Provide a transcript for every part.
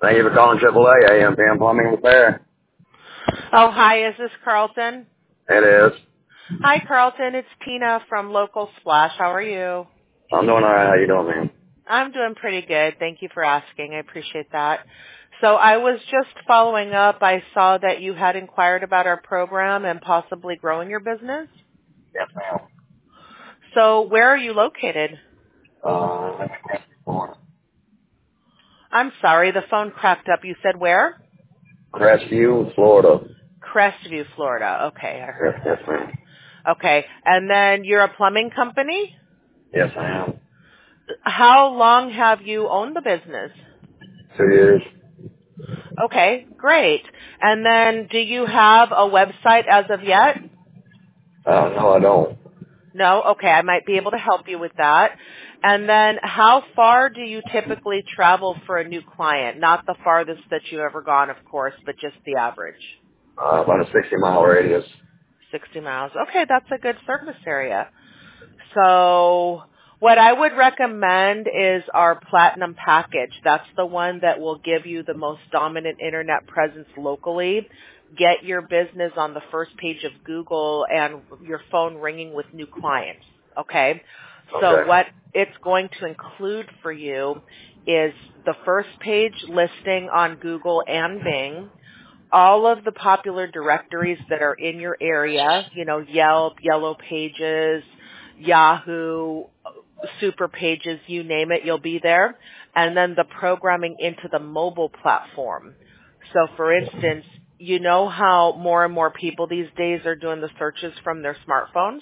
Thank you for calling AAA AM Plumbing Repair. Oh, hi, is this Carlton? It is. Hi, Carlton. It's Tina from Local Splash. How are you? I'm doing all right. How you doing, man? I'm doing pretty good. Thank you for asking. I appreciate that. So I was just following up. I saw that you had inquired about our program and possibly growing your business. Yes, ma'am. So where are you located? Florida. I'm sorry, the phone cracked up. You said where? Crestview, Florida. Crestview, Florida. Okay, I heard Yes, that. ma'am. Okay, and then you're a plumbing company? Yes, I am. How long have you owned the business? 2 years. Okay, great. And then do you have a website as of yet? No, I don't. No? Okay, I might be able to help you with that. And then how far do you typically travel for a new client? Not the farthest that you've ever gone, of course, but just the average. About a 60-mile radius. 60 miles. Okay, that's a good service area. So what I would recommend is our Platinum package. That's the one that will give you the most dominant internet presence locally, get your business on the first page of Google and your phone ringing with new clients. Okay? So Okay. what it's going to include for you is the first page listing on Google and Bing, all of the popular directories that are in your area, Yelp, Yellow Pages, Yahoo, Super Pages, you name it, you'll be there. And then the programming into the mobile platform. So for instance, you know how more and more people these days are doing the searches from their smartphones?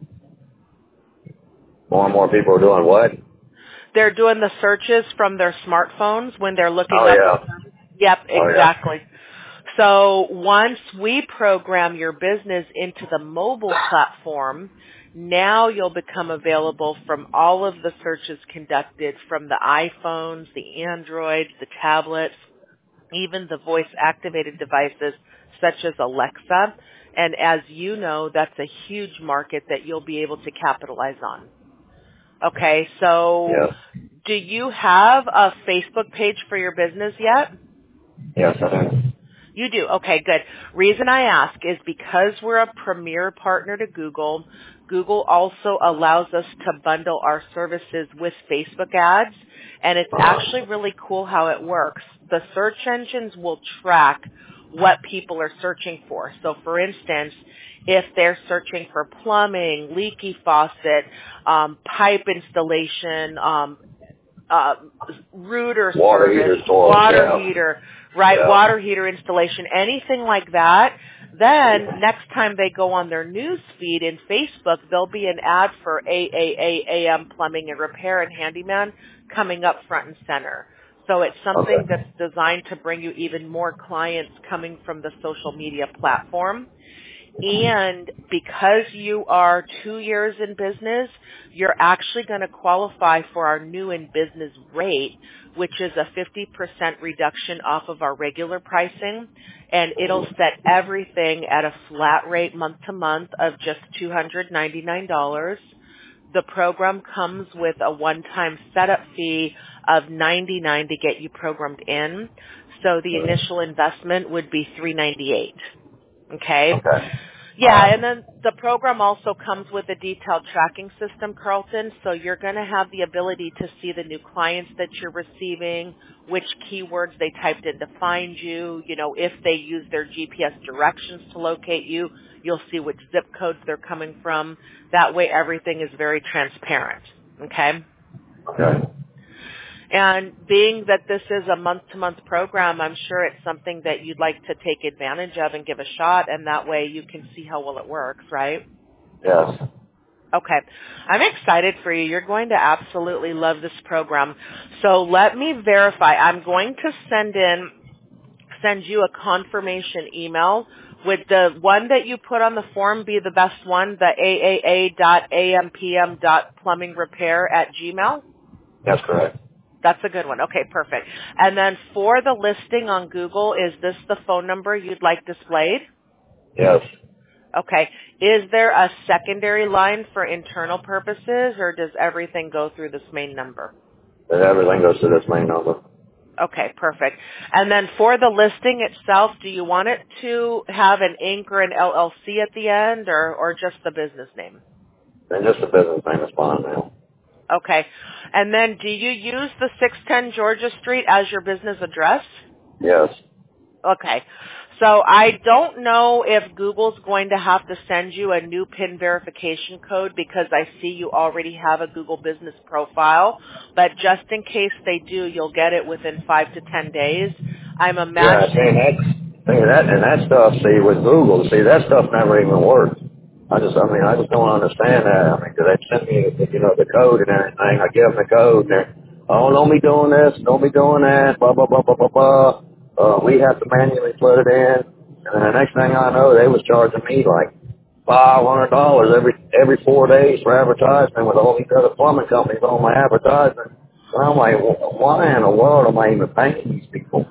More and more people are doing what? They're doing the searches from their smartphones when they're looking Oh, up. yeah. Yep, Oh, yeah. exactly. So once we program your business into the mobile platform, now you'll become available from all of the searches conducted from the iPhones, the Androids, the tablets, even the voice-activated devices such as Alexa. And as you know, that's a huge market that you'll be able to capitalize on. Okay, so Yes. do you have a Facebook page for your business yet? Yes, I do. You do? Okay, good. Reason I ask is because we're a premier partner to Google, Google also allows us to bundle our services with Facebook ads, and it's actually really cool how it works. The search engines will track what people are searching for. So for instance, if they're searching for plumbing, leaky faucet, pipe installation, router Water service, heater, toilet, water yeah. heater, right, Yeah. water heater installation, anything like that, then next time they go on their news feed in Facebook, there'll be an ad for AAA, AM Plumbing and Repair and Handyman coming up front and center. So it's something Okay. that's designed to bring you even more clients coming from the social media platform. And because you are 2 years in business, you're actually going to qualify for our new in business rate, which is a 50% reduction off of our regular pricing. And it'll set everything at a flat rate month to month of just $299. The program comes with a one-time setup fee of $99 to get you programmed in. So the initial investment would be $398. Okay? Okay. Yeah, and then the program also comes with a detailed tracking system, Carlton, so you're going to have the ability to see the new clients that you're receiving, which keywords they typed in to find you, if they use their GPS directions to locate you, you'll see which zip codes they're coming from. That way everything is very transparent, okay? Okay. And being that this is a month-to-month program, I'm sure it's something that you'd like to take advantage of and give a shot, and that way you can see how well it works, right? Yes. Okay. I'm excited for you. You're going to absolutely love this program. So let me verify. I'm going to send you a confirmation email. Would the one that you put on the form be the best one, the aaa.ampm.plumbingrepair@gmail.com? That's correct. That's a good one. Okay, perfect. And then for the listing on Google, is this the phone number you'd like displayed? Yes. Okay. Is there a secondary line for internal purposes, or does everything go through this main number? And everything goes to this main number. Okay, perfect. And then for the listing itself, do you want it to have an Inc. or an LLC at the end, or just the business name? And just the business name is fine now. Okay. And then do you use the 610 Georgia Street as your business address? Yes. Okay. So I don't know if Google's going to have to send you a new PIN verification code because I see you already have a Google business profile. But just in case they do, you'll get it within 5 to 10 days. I'm Yeah, imagining. that stuff, see, with Google, see, that stuff never even works. I just don't understand that. I mean, 'cause they send me, the code and everything. I give them the code and they're, oh, don't be doing this, don't be doing that, blah, blah, blah, blah, blah, blah. We have to manually put it in. And then the next thing I know, they was charging me like $500 every 4 days for advertisement with all these other plumbing companies on my advertisement. And I'm like, why in the world am I even paying these people?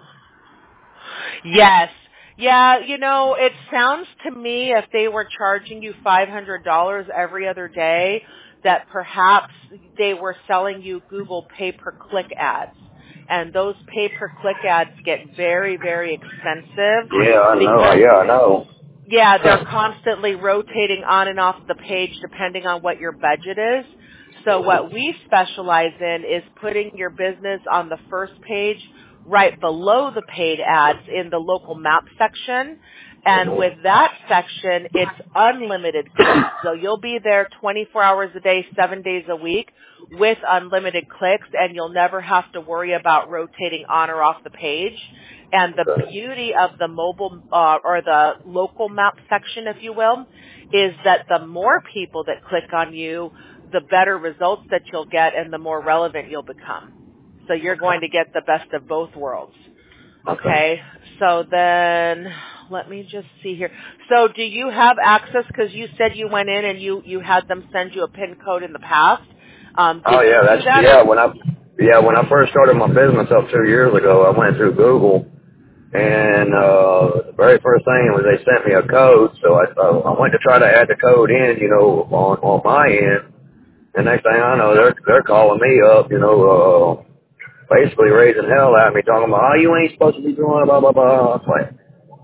Yes. Yeah, it sounds to me if they were charging you $500 every other day that perhaps they were selling you Google pay-per-click ads. And those pay-per-click ads get very, very expensive Yeah, I know. because Yeah, I know. yeah, they're constantly rotating on and off the page depending on what your budget is. So what we specialize in is putting your business on the first page right below the paid ads in the local map section. And with that section, it's unlimited clicks. So you'll be there 24 hours a day, 7 days a week with unlimited clicks, and you'll never have to worry about rotating on or off the page. And the beauty of the mobile or the local map section, if you will, is that the more people that click on you, the better results that you'll get and the more relevant you'll become. So you're going to get the best of both worlds. Okay. So then let me just see here. So do you have access, because you said you went in and you had them send you a PIN code in the past. Oh Did you yeah, do that? when I first started my business up 2 years ago, I went through Google, and the very first thing was they sent me a code. So I went to try to add the code in, on my end. And next thing I know, they're calling me up, basically raising hell at me, talking about, oh, you ain't supposed to be doing blah blah blah. I was like,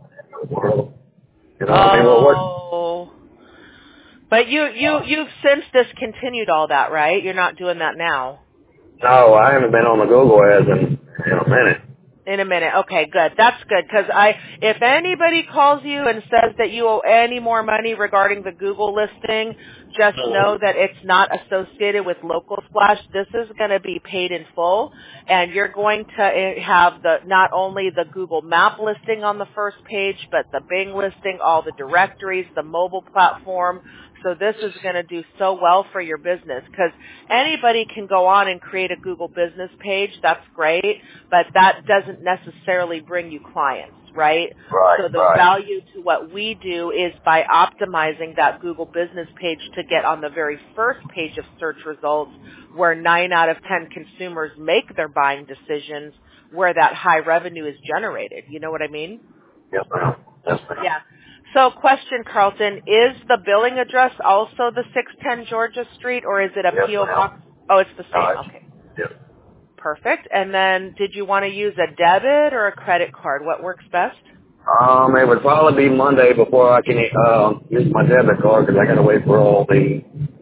I mean, well, what? Oh. But you've since discontinued all that, right? You're not doing that now. No, I haven't been on the Google ads in a minute. In a minute. Okay, good. That's good, because if anybody calls you and says that you owe any more money regarding the Google listing, just know that it's not associated with Local Splash. This is going to be paid in full, and you're going to have not only the Google Map listing on the first page, but the Bing listing, all the directories, the mobile platform. So this is going to do so well for your business, because anybody can go on and create a Google business page. That's great, but that doesn't necessarily bring you clients, right? Right, So the right. value to what we do is by optimizing that Google business page to get on the very first page of search results, where 9 out of 10 consumers make their buying decisions, where that high revenue is generated. You know what I mean? Yes, ma'am. Yes, ma'am. Yeah. So question, Carlton, is the billing address also the 610 Georgia Street, or is it a Yes, P.O. ma'am. box? Oh, it's the same. No, Okay. yes. Perfect. And then did you want to use a debit or a credit card? What works best? It would probably be Monday before I can use my debit card, because I got to wait for all the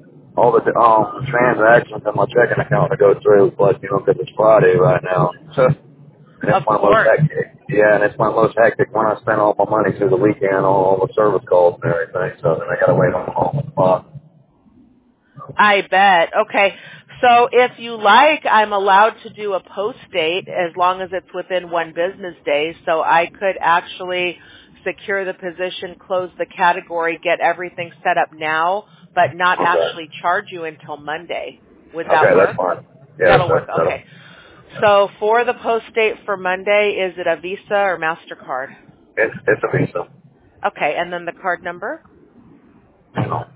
transactions in my checking account to go through. Plus, because it's Friday right now. And Of it's my most course. hectic. Yeah, and it's my most hectic when I spend all my money through the weekend on all the service calls and everything. So then I got to wait on all the spot. I bet. Okay. So if you like, I'm allowed to do a post date as long as it's within 1 business day. So I could actually secure the position, close the category, get everything set up now, but not actually charge you until Monday. Would that Okay, work? that's fine. Yeah, That'll work. Okay. So for the post date for Monday, is it a Visa or MasterCard? It's a Visa. Okay. And then the card number? Hang on.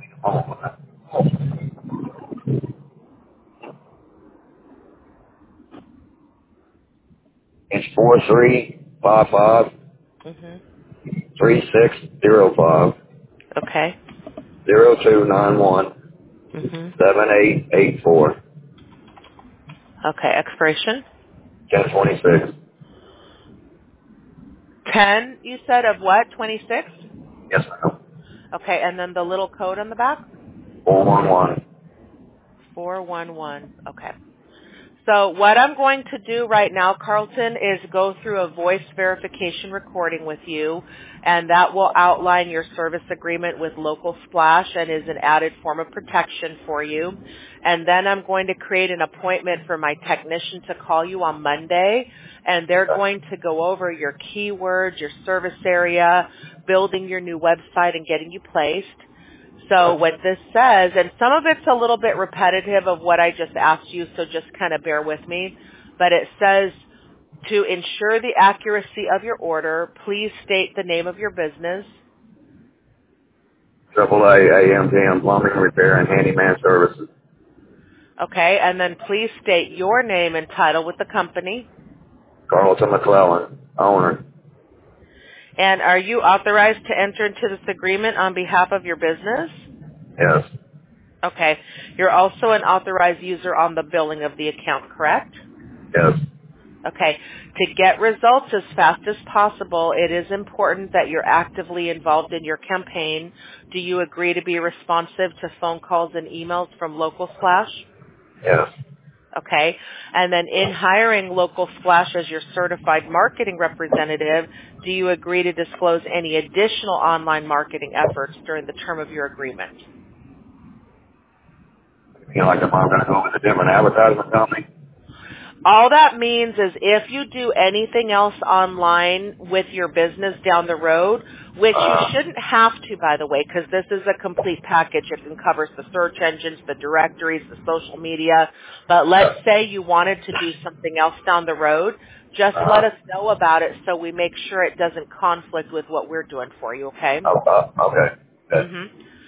It's 4355 Mm-hmm. 3605 Okay. 0291 Mm-hmm. 7884 Okay. Expiration? 1026. 10, you said, of what? 26? Yes, ma'am. Okay, and then the little code on the back? 411. 411. Okay. So what I'm going to do right now, Carlton, is go through a voice verification recording with you, and that will outline your service agreement with Local Splash and is an added form of protection for you. And then I'm going to create an appointment for my technician to call you on Monday, and they're going to go over your keywords, your service area, building your new website, and getting you placed. So what this says, and some of it's a little bit repetitive of what I just asked you, so just kind of bear with me, but it says, to ensure the accuracy of your order, please state the name of your business. AAA AMGM Plumbing Repair and Handyman Services. Okay, and then please state your name and title with the company. Carlton McClellan, owner. And are you authorized to enter into this agreement on behalf of your business? Yes. Okay. You're also an authorized user on the billing of the account, correct? Yes. Okay. To get results as fast as possible, it is important that you're actively involved in your campaign. Do you agree to be responsive to phone calls and emails from Local Splash? Yes. Okay. And then in hiring Local Splash as your certified marketing representative, do you agree to disclose any additional online marketing efforts during the term of your agreement? You know, like if I'm going to go with a different advertisement company? All that means is if you do anything else online with your business down the road, which you shouldn't have to, by the way, because this is a complete package. It covers the search engines, the directories, the social media. But let's say you wanted to do something else down the road, just let us know about it so we make sure it doesn't conflict with what we're doing for you, okay? Okay. Mm-hmm.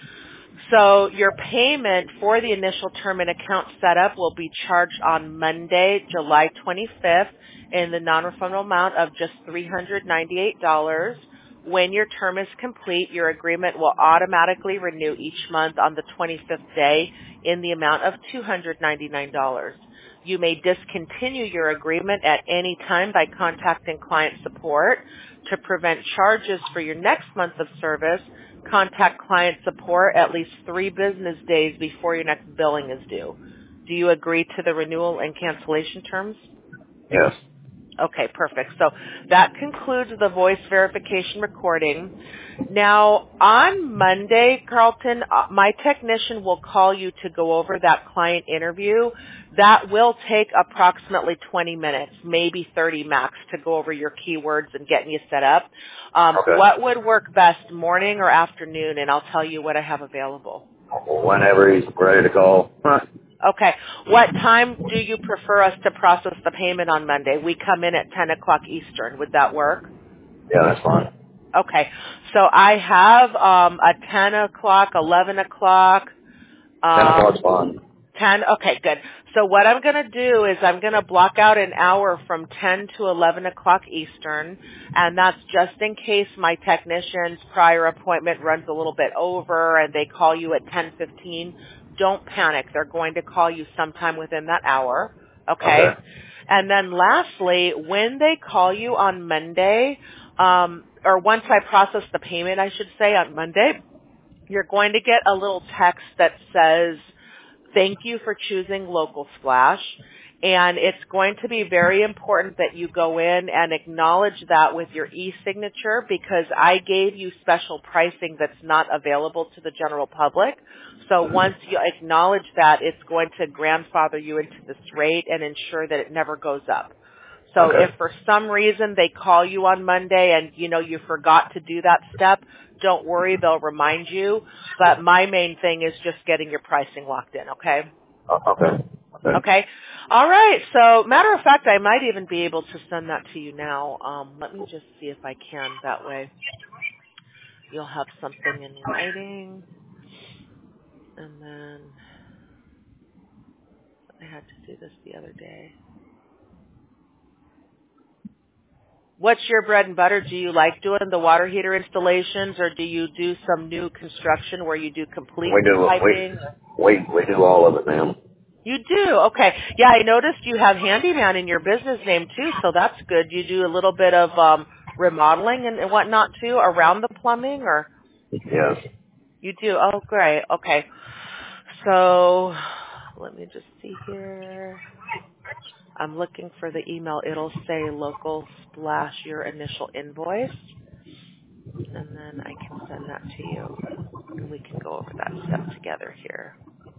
So your payment for the initial term and account setup will be charged on Monday, July 25th in the non-refundable amount of just $398. When your term is complete, your agreement will automatically renew each month on the 25th day in the amount of $299. You may discontinue your agreement at any time by contacting client support. To prevent charges for your next month of service, contact client support at least 3 business days before your next billing is due. Do you agree to the renewal and cancellation terms? Yes. Okay, perfect. So that concludes the voice verification recording. Now, on Monday, Carlton, my technician will call you to go over that client interview. That will take approximately 20 minutes, maybe 30 max, to go over your keywords and getting you set up. Okay. What would work best, morning or afternoon? And I'll tell you what I have available. Whenever he's ready to call. Okay. What time do you prefer us to process the payment on Monday? We come in at 10 o'clock Eastern. Would that work? Yeah, that's fine. Okay. So I have a 10 o'clock, 11 o'clock. 10 o'clock's fine. 10? Okay, good. So what I'm going to do is I'm going to block out an hour from 10 to 11 o'clock Eastern, and that's just in case my technician's prior appointment runs a little bit over and they call you at 10:15. Don't panic. They're going to call you sometime within that hour. Okay? And then lastly, when they call you on Monday, or once I process the payment, I should say, on Monday, you're going to get a little text that says, "Thank you for choosing Local Splash." And it's going to be very important that you go in and acknowledge that with your e-signature, because I gave you special pricing that's not available to the general public. So once you acknowledge that, it's going to grandfather you into this rate and ensure that it never goes up. So if for some reason they call you on Monday and, you forgot to do that step, don't worry, they'll remind you. But my main thing is just getting your pricing locked in, okay? Okay. All right. So, matter of fact, I might even be able to send that to you now. Let me just see if I can. That way you'll have something in writing. And then I had to do this the other day. What's your bread and butter? Do you like doing the water heater installations, or do you do some new construction where you do complete piping? We do all of it, ma'am. You do? Okay. Yeah, I noticed you have handyman in your business name too, so that's good. You do a little bit of remodeling and whatnot too around the plumbing, or? Yes. You do? Oh, great. Okay. So let me just see here. I'm looking for the email. It'll say local splash your initial invoice, and then I can send that to you, and we can go over that step together here.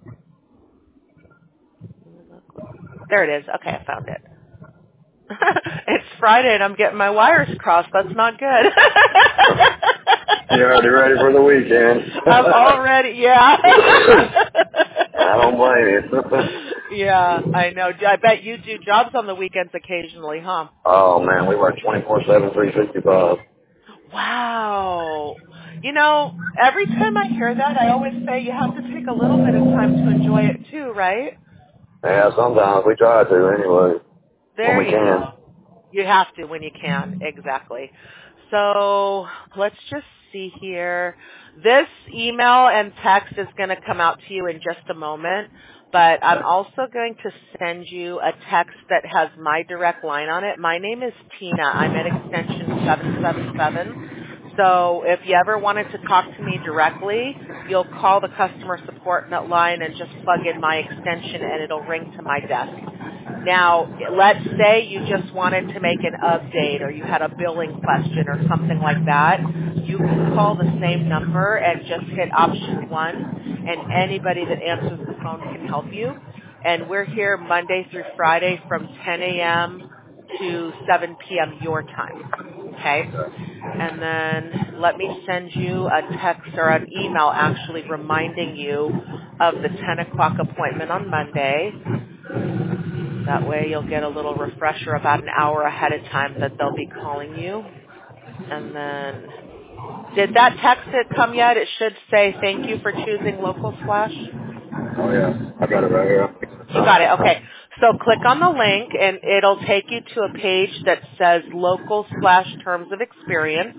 There it is. Okay, I found it. It's Friday, and I'm getting my wires crossed. That's not good. You're already ready for the weekend. I'm already, yeah. I don't blame you. Yeah, I know. I bet you do jobs on the weekends occasionally, huh? Oh, man, we work 24/7, 365. Wow. You know, every time I hear that, I always say you have to take a little bit of time to enjoy it too, right? Yeah, sometimes we try to anyway, when There we you can. go. You have to when you can, exactly. So let's just see here. This email and text is going to come out to you in just a moment, but I'm also going to send you a text that has my direct line on it. My name is Tina. I'm at extension 777. So if you ever wanted to talk to me directly, you'll call the customer support line and just plug in my extension and it'll ring to my desk. Now, let's say you just wanted to make an update or you had a billing question or something like that. You can call the same number and just hit option 1, and anybody that answers the phone can help you. And we're here Monday through Friday from 10 a.m. to 7 p.m. your time. Okay? And then let me send you a text or an email actually reminding you of the 10 o'clock appointment on Monday. That way you'll get a little refresher about an hour ahead of time that they'll be calling you. And then, did that text come yet? It should say, thank you for choosing Local Splash. Oh, yeah. I got it right here. You got it. Okay. So click on the link and it'll take you to a page that says Local Splash Terms of Experience.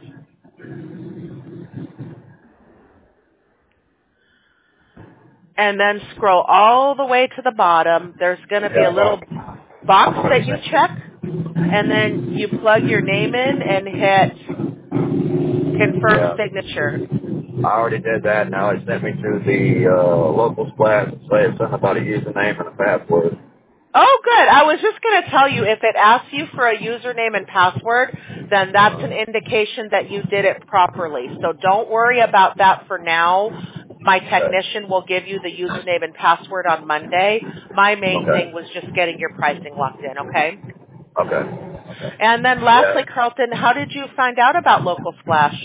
And then scroll all the way to the bottom. There's going to be a little box that you check, and then you plug your name in and hit confirm signature. I already did that. Now it sent me to the local splash and say it's something about a username and a password. Oh, good. I was just going to tell you, if it asks you for a username and password, then that's an indication that you did it properly. So don't worry about that for now. My technician will give you the username and password on Monday. My main thing was just getting your pricing locked in, okay? Okay. And then lastly, Carlton, how did you find out about Local Splash?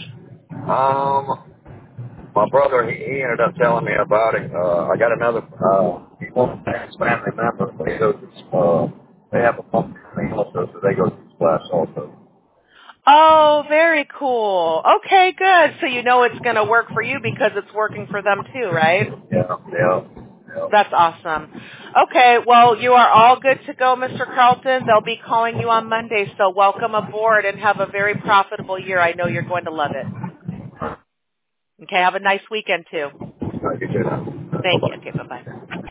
My brother, he ended up telling me about it. I got another, he wants to ask family member, but he goes, they have a pump company also, so they go to Splash also. Oh, very cool. Okay, good. So you know it's going to work for you because it's working for them too, right? Yeah. That's awesome. Okay, well, you are all good to go, Mr. Carlton. They'll be calling you on Monday, so welcome aboard and have a very profitable year. I know you're going to love it. Okay, have a nice weekend too. Thank you, Jenna. Thank you. Bye-bye. Okay, bye-bye.